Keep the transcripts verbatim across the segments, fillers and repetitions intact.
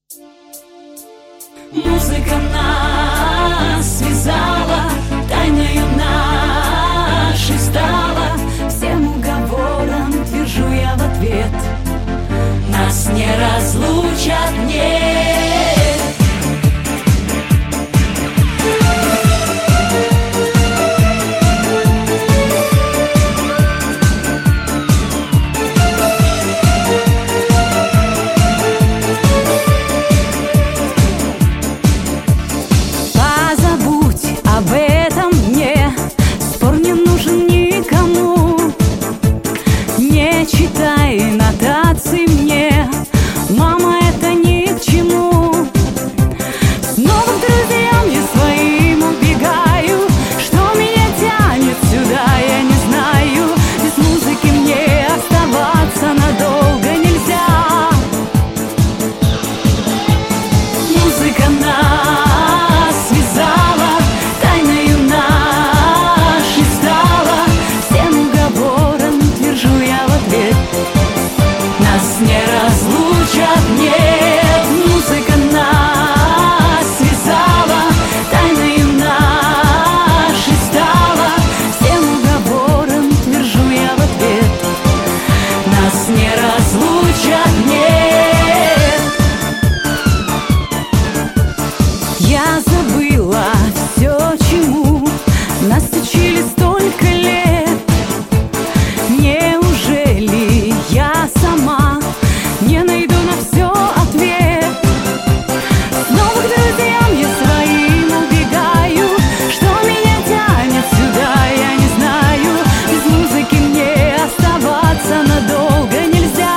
Музыка нас связала, тайною нашей стала. Всем уговорам твержу я в ответ: нас не разлучат, нет. Об этом мне спор не нужен никому. Не читай нотации мне, мама, это ни к чему. Снова к друзьям я своим убегаю. Что меня тянет сюда, я не знаю. Без музыки мне оставаться надолго нельзя. Музыка нас связала, не разлучат, нет. Музыка нас связала, тайною нашей стала. Всем уговорам твержу я в ответ: нас не разлучат, нет. Я забыла все, чему нас учили столько лет. Неужели я сама не найду на все ответ? Снова к друзьям я своим убегаю. Что меня тянет сюда, я не знаю. Без музыки мне оставаться надолго нельзя.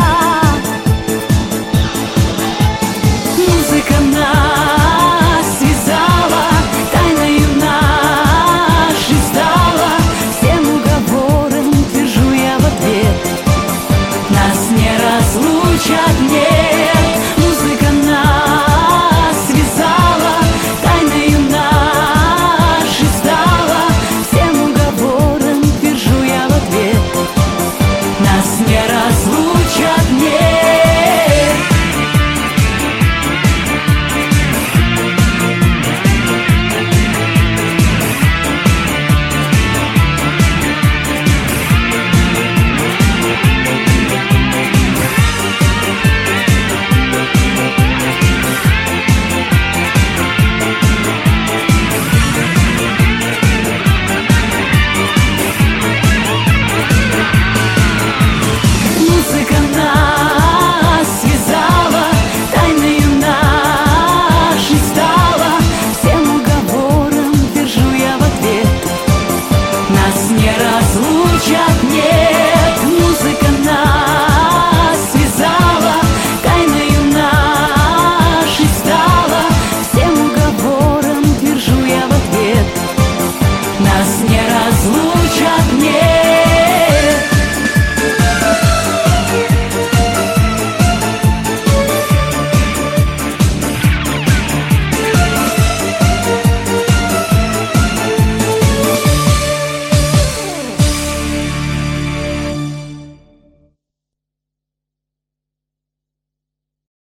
Музыка нас связала, тайною нашей стала. Всем уговорам твержу я в ответ: нас не разлучат, нет. Музыка нас связала, тайною нашей стала. Всем уговорам твержу я в ответ: нас не разлучат, нет. Музыка нас связала, тайною нашей стала. Всем уговорам твержу я в ответ: нас не разлучат, нет. Музыка нас связала, тайною нашей стала. Всем уговорам твержу я в ответ: нас не разлучат, нет.